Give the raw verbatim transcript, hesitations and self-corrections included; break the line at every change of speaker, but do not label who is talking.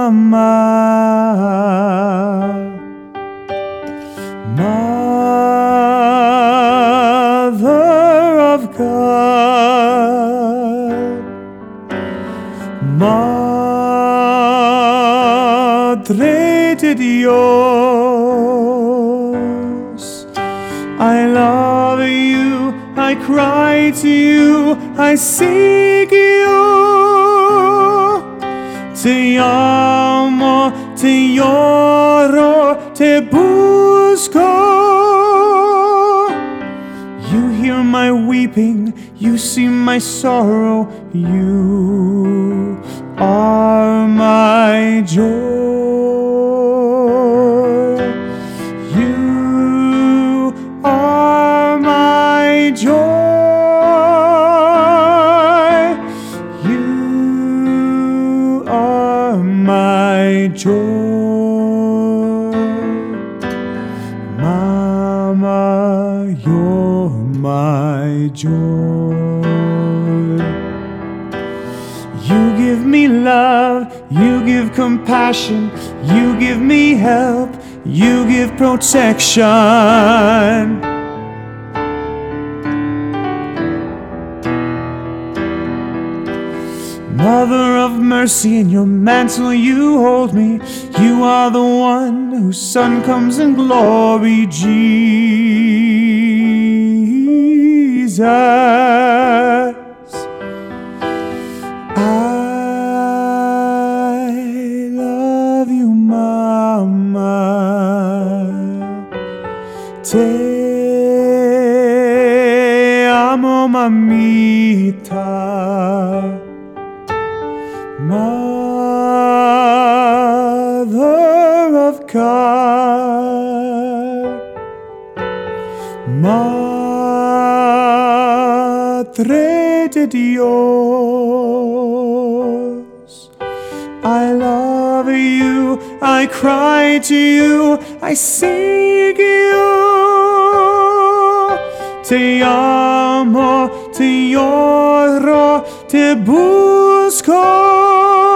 mamma, Mother of God, Madre de Dios. I love you, I cry to you, I seek you. Te amo, te lloro, te busco. You hear my weeping, you see my sorrow. You are my joy. You are my joy. You are my joy. Mama, you're my joy. You give me love, you give compassion, you give me help, you give protection. Mother of mercy, in your mantle you hold me. You are the one whose sun comes in glory, Jesus. I love you, Mama. Te amo, mamita. Mother of God, Madre de Dios. I love you, I cry to you, I seek you. Te amo, te lloro, te busco.